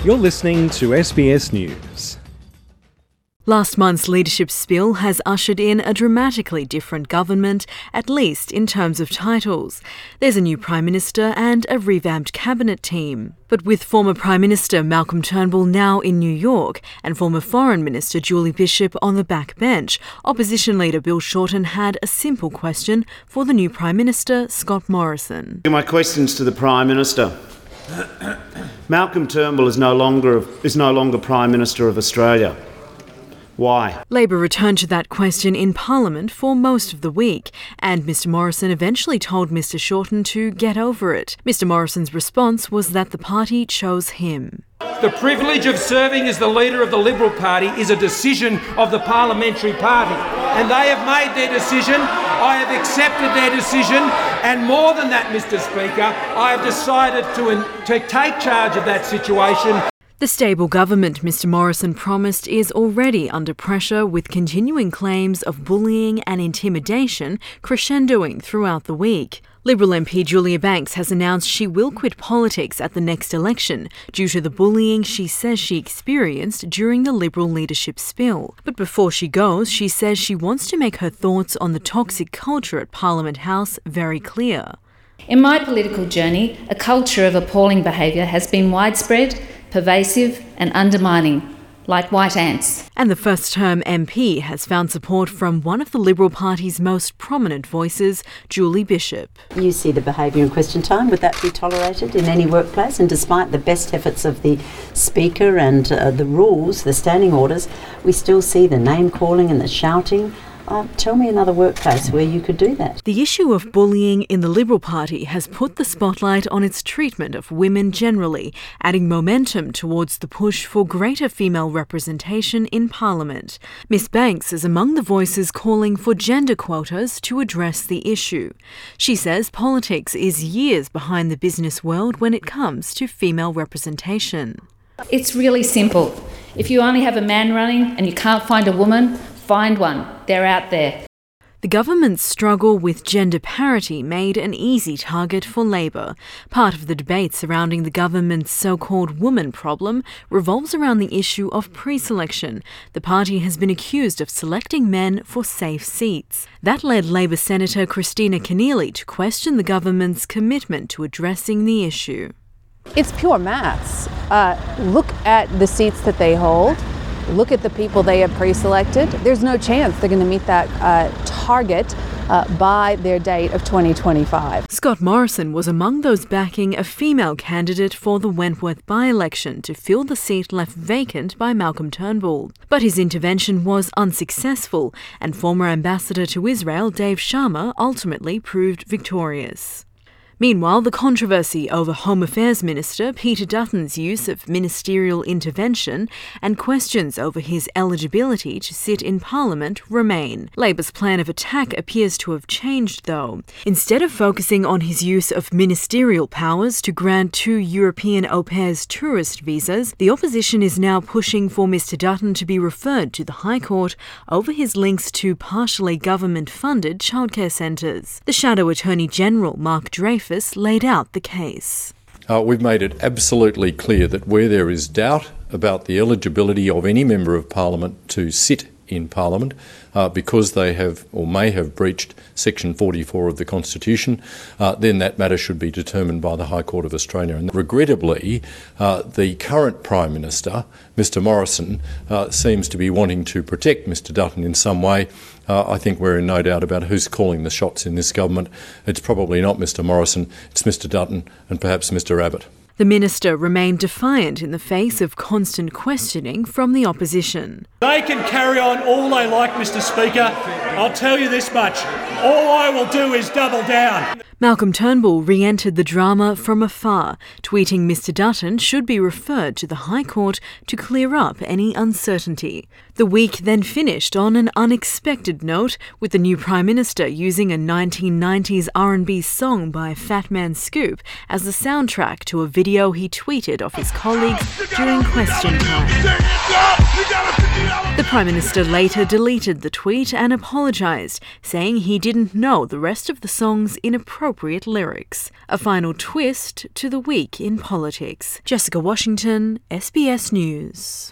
You're listening to SBS News. Last month's leadership spill has ushered in a dramatically different government, at least in terms of titles. There's a new Prime Minister and a revamped cabinet team. But with former Prime Minister Malcolm Turnbull now in New York and former Foreign Minister Julie Bishop on the back bench, Opposition Leader Bill Shorten had a simple question for the new Prime Minister, Scott Morrison. My questions to the Prime Minister. Malcolm Turnbull is no longer Prime Minister of Australia. Why? Labor returned to that question in Parliament for most of the week, and Mr Morrison eventually told Mr Shorten to get over it. Mr Morrison's response was that the party chose him. The privilege of serving as the leader of the Liberal Party is a decision of the parliamentary party, and they have made their decision. I have accepted their decision, and more than that, Mr Speaker, I have decided to take charge of that situation. The stable government Mr Morrison promised is already under pressure, with continuing claims of bullying and intimidation crescendoing throughout the week. Liberal MP Julia Banks has announced she will quit politics at the next election due to the bullying she says she experienced during the Liberal leadership spill. But before she goes, she says she wants to make her thoughts on the toxic culture at Parliament House very clear. In my political journey, a culture of appalling behaviour has been widespread, pervasive and undermining, like white ants. And the first-term MP has found support from one of the Liberal Party's most prominent voices, Julie Bishop. You see the behaviour in question time. Would that be tolerated in any workplace? And despite the best efforts of the Speaker and the rules, the standing orders, we still see the name-calling and the shouting. Tell me another workplace where you could do that. The issue of bullying in the Liberal Party has put the spotlight on its treatment of women generally, adding momentum towards the push for greater female representation in Parliament. Ms Banks is among the voices calling for gender quotas to address the issue. She says politics is years behind the business world when it comes to female representation. It's really simple. If you only have a man running and you can't find a woman, find one. They're out there. The government's struggle with gender parity made an easy target for Labor. Part of the debate surrounding the government's so-called woman problem revolves around the issue of pre-selection. The party has been accused of selecting men for safe seats. That led Labor Senator Kristina Keneally to question the government's commitment to addressing the issue. It's pure maths. Look at the seats that they hold. Look at the people they have pre-selected. There's no chance they're going to meet that target by their date of 2025. Scott Morrison was among those backing a female candidate for the Wentworth by-election to fill the seat left vacant by Malcolm Turnbull. But his intervention was unsuccessful, and former ambassador to Israel Dave Sharma ultimately proved victorious. Meanwhile, the controversy over Home Affairs Minister Peter Dutton's use of ministerial intervention and questions over his eligibility to sit in Parliament remain. Labor's plan of attack appears to have changed, though. Instead of focusing on his use of ministerial powers to grant 2 European au pairs tourist visas, the opposition is now pushing for Mr Dutton to be referred to the High Court over his links to partially government-funded childcare centres. The Shadow Attorney General, Mark Dreyfus, laid out the case. We've made it absolutely clear that where there is doubt about the eligibility of any Member of Parliament to sit in Parliament because they have or may have breached Section 44 of the Constitution, then that matter should be determined by the High Court of Australia. And regrettably, the current Prime Minister, Mr Morrison, seems to be wanting to protect Mr Dutton in some way. I think we're in no doubt about who's calling the shots in this government. It's probably not Mr Morrison, it's Mr Dutton and perhaps Mr Abbott. The minister remained defiant in the face of constant questioning from the opposition. They can carry on all they like, Mr Speaker. I'll tell you this much. All I will do is double down. Malcolm Turnbull re-entered the drama from afar, tweeting Mr Dutton should be referred to the High Court to clear up any uncertainty. The week then finished on an unexpected note, with the new Prime Minister using a 1990s R&B song by Fat Man Scoop as the soundtrack to a video he tweeted of his colleagues during question time. The Prime Minister later deleted the tweet and apologised apologised, saying he didn't know the rest of the song's inappropriate lyrics. A final twist to the week in politics. Jessica Washington, SBS News.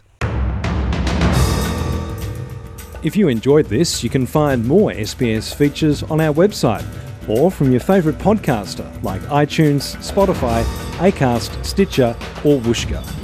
If you enjoyed this, you can find more SBS features on our website or from your favourite podcaster like iTunes, Spotify, Acast, Stitcher or Whooshkaa.